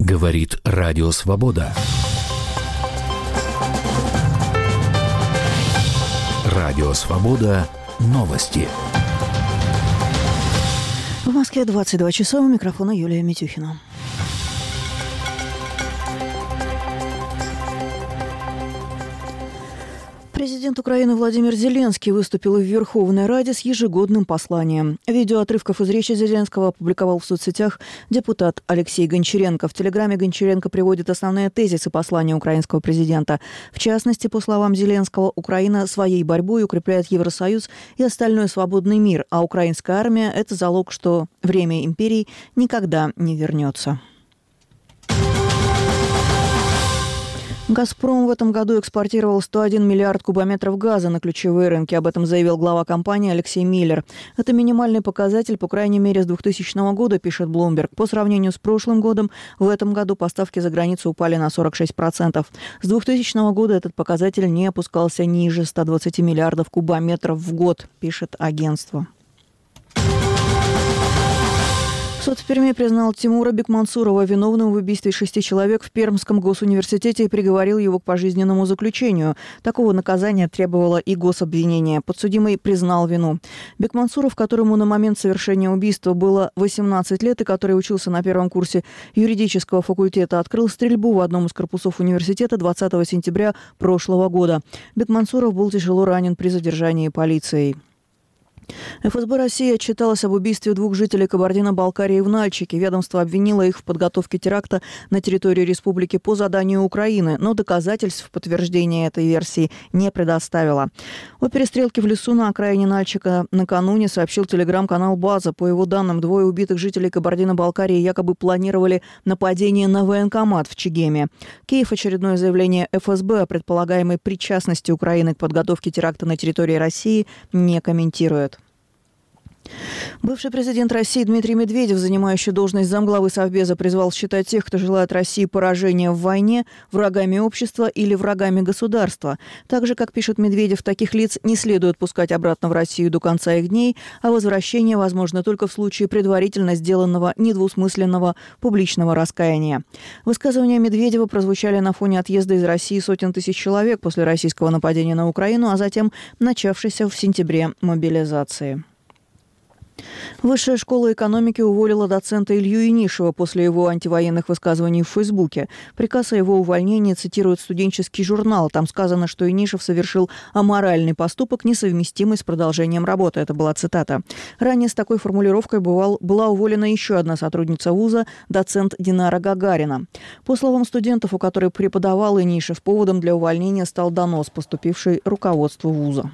Говорит Радио Свобода. Радио Свобода. Новости. В Москве 22 часа. У микрофона Юлия Митюхина. Президент Украины Владимир Зеленский выступил в Верховной Раде с ежегодным посланием. Видео отрывков из речи Зеленского опубликовал в соцсетях депутат Алексей Гончаренко. В телеграме Гончаренко приводит основные тезисы послания украинского президента. В частности, по словам Зеленского, Украина своей борьбой укрепляет Евросоюз и остальной свободный мир, а украинская армия – это залог, что время империй никогда не вернется. «Газпром» в этом году экспортировал 101 миллиард кубометров газа на ключевые рынки. Об этом заявил глава компании Алексей Миллер. Это минимальный показатель, по крайней мере, с 2000 года, пишет Bloomberg. По сравнению с прошлым годом, в этом году поставки за границу упали на 46%. С 2000 года этот показатель не опускался ниже 120 миллиардов кубометров в год, пишет агентство. Суд в Перми признал Тимура Бекмансурова виновным в убийстве 6 человек в Пермском госуниверситете и приговорил его к пожизненному заключению. Такого наказания требовало и гособвинение. Подсудимый признал вину. Бекмансуров, которому на момент совершения убийства было 18 лет и который учился на первом курсе юридического факультета, открыл стрельбу в одном из корпусов университета 20 сентября прошлого года. Бекмансуров был тяжело ранен при задержании полицией. ФСБ России отчиталась об убийстве 2 жителей Кабардино-Балкарии в Нальчике. Ведомство обвинило их в подготовке теракта на территории республики по заданию Украины, но доказательств в подтверждение этой версии не предоставило. О перестрелке в лесу на окраине Нальчика накануне сообщил телеграм-канал «База». По его данным, 2 убитых жителей Кабардино-Балкарии якобы планировали нападение на военкомат в Чегеме. Киев очередное заявление ФСБ о предполагаемой причастности Украины к подготовке теракта на территории России не комментирует. Бывший президент России Дмитрий Медведев, занимающий должность замглавы Совбеза, призвал считать тех, кто желает России поражения в войне, врагами общества или врагами государства. Так же, как пишет Медведев, таких лиц не следует пускать обратно в Россию до конца их дней, а возвращение возможно только в случае предварительно сделанного недвусмысленного публичного раскаяния. Высказывания Медведева прозвучали на фоне отъезда из России сотен тысяч человек после российского нападения на Украину, а затем начавшейся в сентябре мобилизации. Высшая школа экономики уволила доцента Илью Инишева после его антивоенных высказываний в Фейсбуке. Приказ о его увольнении цитирует студенческий журнал. Там сказано, что Инишев совершил аморальный поступок, несовместимый с продолжением работы. Это была цитата. Ранее с такой формулировкой была уволена еще одна сотрудница вуза, доцент Динара Гагарина. По словам студентов, у которой преподавал Инишев, поводом для увольнения стал донос, поступивший руководству вуза.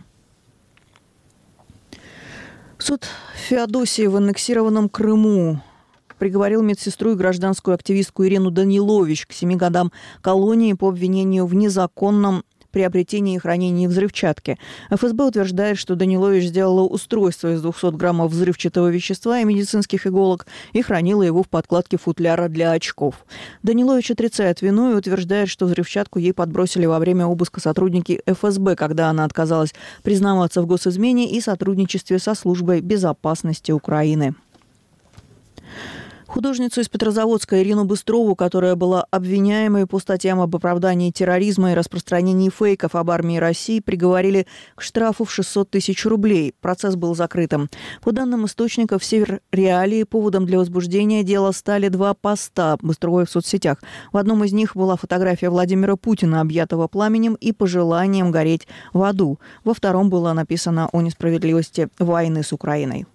Суд Феодосии в аннексированном Крыму приговорил медсестру и гражданскую активистку Ирину Данилович к 7 годам колонии по обвинению в незаконном приобретении и хранении взрывчатки. ФСБ утверждает, что Данилович сделала устройство из 200 граммов взрывчатого вещества и медицинских иголок и хранила его в подкладке футляра для очков. Данилович отрицает вину и утверждает, что взрывчатку ей подбросили во время обыска сотрудники ФСБ, когда она отказалась признаваться в госизмене и сотрудничестве со службой безопасности Украины. Художницу из Петрозаводска Ирину Быстрову, которая была обвиняемой по статьям об оправдании терроризма и распространении фейков об армии России, приговорили к штрафу в 600 тысяч рублей. Процесс был закрытым. По данным источников «Север Реалии», поводом для возбуждения дела стали 2 поста Быстровой в соцсетях. В одном из них была фотография Владимира Путина, объятого пламенем и пожеланием гореть в аду. Во втором было написано о несправедливости войны с Украиной.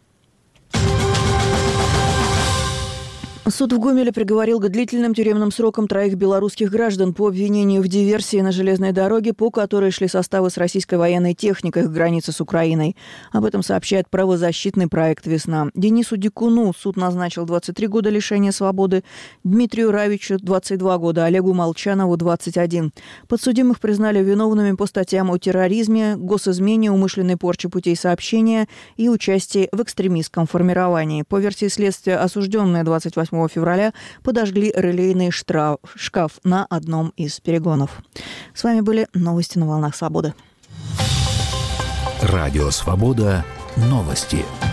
Суд в Гомеле приговорил к длительным тюремным срокам 3 белорусских граждан по обвинению в диверсии на железной дороге, по которой шли составы с российской военной техникой к границе с Украиной. Об этом сообщает правозащитный проект «Весна». Денису Дикуну суд назначил 23 года лишения свободы, Дмитрию Равичу 22 года, Олегу Молчанову 21. Подсудимых признали виновными по статьям о терроризме, госизмене, умышленной порче путей сообщения и участии в экстремистском формировании. По версии следствия, осужденные 28 февраля подожгли релейный шкаф на одном из перегонов. С вами были новости на волнах свободы. Радио Свобода. Новости.